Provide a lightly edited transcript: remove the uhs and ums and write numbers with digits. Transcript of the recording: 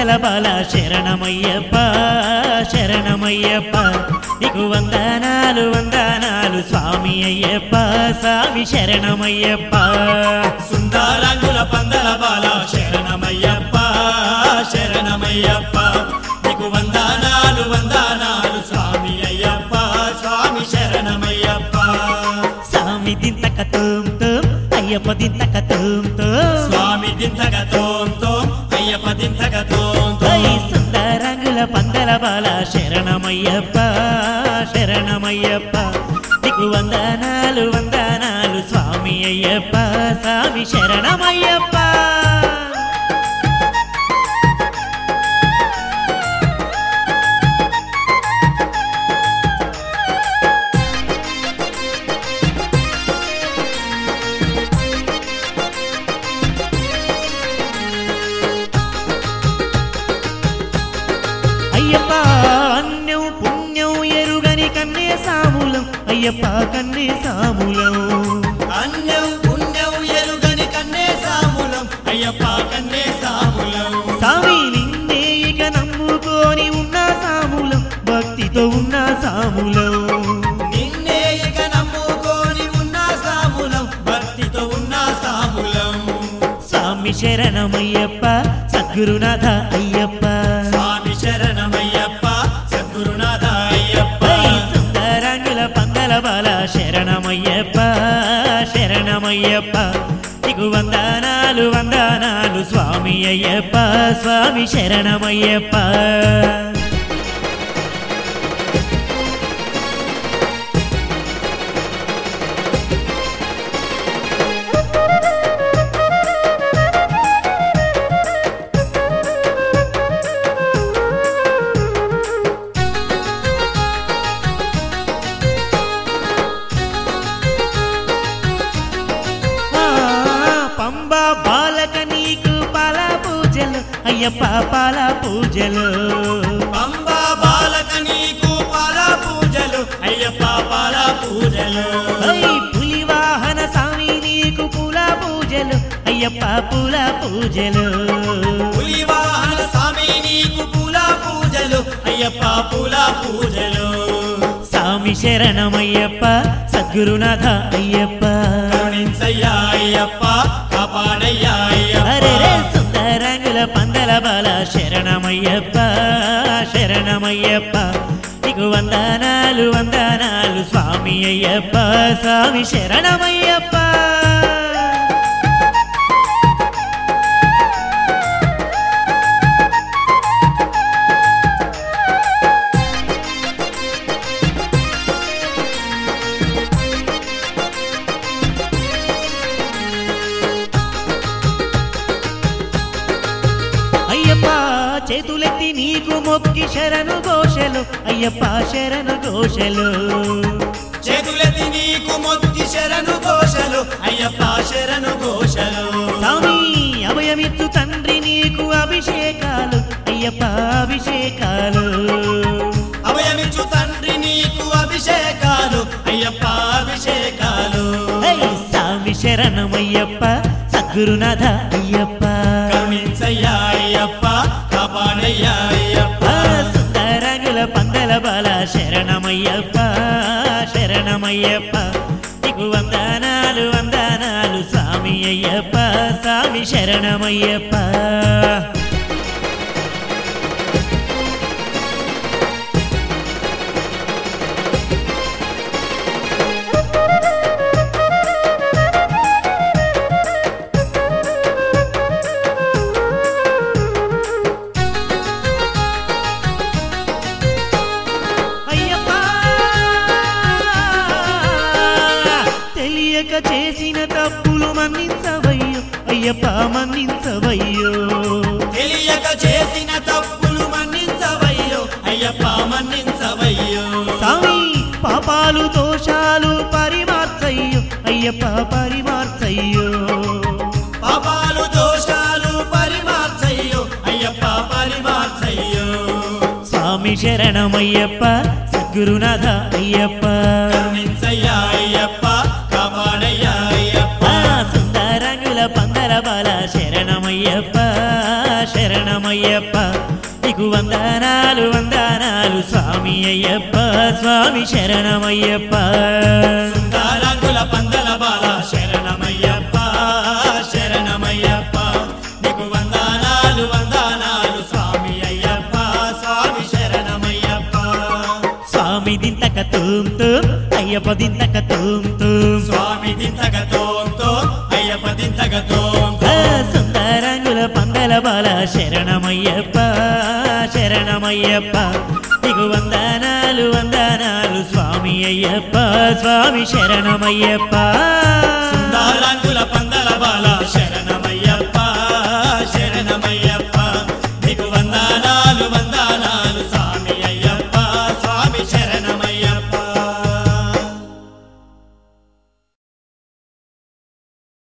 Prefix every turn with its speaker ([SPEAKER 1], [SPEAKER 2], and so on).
[SPEAKER 1] పందల బాల శరణమయ్యప్ప శరణమయ్యప్ప నీకు వందనాలు వందనాలు స్వామి అయ్యప్ప స్వామి శరణమయ్యప్ప
[SPEAKER 2] సుందరంగుల పందల బాల శరణమయ్యప్ప శరణమయ్యప్ప నీకు వందనాలు వందనాలు స్వామి అయ్యప్ప స్వామి శరణమయ్యప్ప
[SPEAKER 1] స్వామి దింతక తోం తోం అయ్యప్ప దింతక తోం తోం
[SPEAKER 2] స్వామి దింతక తోం తోం అయ్యప్ప దింతక తోం
[SPEAKER 1] ఓయ్
[SPEAKER 2] తోం
[SPEAKER 1] సుందరంగుల పందల బాల శరణమయ్యప్ప శరణమయ్యప్ప నీకు వందనాలు వందనాలు స్వామి అయ్యప్ప స్వామి శరణమయ్యప్ప అయ్యప్ప అన్యం పుణ్యం ఎరుగని కన్నే సాములం అయ్యప్ప కన్నే సాములం
[SPEAKER 2] అన్యం పుణ్యం ఎరుగని కన్నే సాములం అయ్యప్ప కన్నే సాములం
[SPEAKER 1] స్వామి నిన్నే ఇక నమ్ముకొని ఉన్న సాములం భక్తితో ఉన్న సాములం
[SPEAKER 2] నిన్నే ఇక నమ్ముకొని ఉన్న సాములం భక్తితో ఉన్న సాములం
[SPEAKER 1] స్వామి శరణమయ్యప్ప సద్గురునాథ అయ్యప్ప
[SPEAKER 2] స్వామి శరణమయ్యప్ప సద్గురునాథ అయ్యప్ప
[SPEAKER 1] ఓయ్ సుందరంగుల పందల బాల శరణమయ్యప్ప శరణమయ్యప్ప నీకు వందనాలు వందనాలు స్వామి అయ్యప్ప స్వామి శరణమయ్యప్ప పంబా బాలక నీకు పాల పూజలు అయ్యప్ప పాల పూజలు
[SPEAKER 2] పంబా బాలక నీకు పాల పూజలు అయ్యప్ప పాల పూజలు
[SPEAKER 1] పులి వాహన స్వామి నీకు పూల పూజలు అయ్యప్ప పూల పూజలు
[SPEAKER 2] పులి వాహన స్వామి నీకు పూల పూజలు అయ్యప్ప పూల పూజలు
[SPEAKER 1] స్వామి శరణమయ్యప్ప సద్గురునాథ అయ్యప్ప
[SPEAKER 2] కరుణించయ్యా అయ్యప్ప కాపాడయ్యా అయ్యప్ప
[SPEAKER 1] అరే రే సుందరంగుల పందల బాల శరణమయ్యప్ప శరణమయ్యప్ప నీకు వందనాలు వందనాలు స్వామి అయ్యప్ప స్వామి శరణమయ్యప్ప అయ్యప్ప చేతులెత్తి నీకు మొక్కి శరణు ఘోషలు అయ్యప్ప శరణు ఘోషలు
[SPEAKER 2] చేతులెత్తి నీకు మొక్కి శరణు ఘోషలు అయ్యప్ప శరణు ఘోషలు
[SPEAKER 1] స్వామి అభయమిత్తు తండ్రి నీకు అభిషేకాలు అయ్యప్ప అభిషేకాలు
[SPEAKER 2] అభయమిచ్చు తండ్రి నీకు అభిషేకాలు అయ్యప్ప అభిషేకాలు
[SPEAKER 1] స్వామి శరణమయ్యప్ప సద్గురునాథ అయ్యప్ప
[SPEAKER 2] కరుణించయ్యా అయ్యప్ప కాపాడయ్యా అయ్యప్ప
[SPEAKER 1] సుందరంగుల పందల బాల శరణమయ్యప్ప శరణమయ్యప్ప నీకు వందనాలు వందనాలు స్వామి అయ్యప్ప స్వామి శరణమయ్యప్ప అయ్యప్ప తెలియక చేసిన తప్పులు మన్నించవయ్యో అయ్యప్ప మన్నించవయ్యో
[SPEAKER 2] తెలియక చేసిన తప్పులు మన్నించవయ్యో అయ్యప్ప మన్నించవయ్యో
[SPEAKER 1] స్వామి పాపాలు దోషాలు పరిమార్చయ్యో అయ్యప్ప పరిమార్చయ్యో
[SPEAKER 2] పాపాలు దోషాలు పరిమార్చయ్యో అయ్యప్ప పరిమార్చయ్యో
[SPEAKER 1] స్వామి శరణమయ్యప్ప సద్గురునాథ అయ్యప్ప
[SPEAKER 2] కరుణించయ్యా అయ్యప్ప కాపాడయ్యా అయ్యప్ప
[SPEAKER 1] సుందరంగుల పందల బాల శరణమయ్యప్ప శరణం శరణమయ్యప్ప నీకు వందనాలు వందనాలు స్వామి అయ్యప్ప స్వామి శరణమయ్యప్ప
[SPEAKER 2] సుందరంగుల పందల బాల శరణమయ్యప్ప శరణమయ్యప్ప నీకు వందనాలు వందనాలు స్వామి అయ్యప్ప స్వామి శరణమయ్యప్ప
[SPEAKER 1] స్వామి దింతక తూమ్ తూమ్ అయ్యప్ప దింతక తూమ్ తూమ్
[SPEAKER 2] స్వామి దింతక తోం తోం అయ్యప్ప దింతక తోం
[SPEAKER 1] సుందరంగుల పందల బాల శరణమయ్యప్ప శరణమయ్యప్ప నీకు వందనాలు వందనాలు స్వామి అయ్యప్ప స్వామి శరణమయ్యప్ప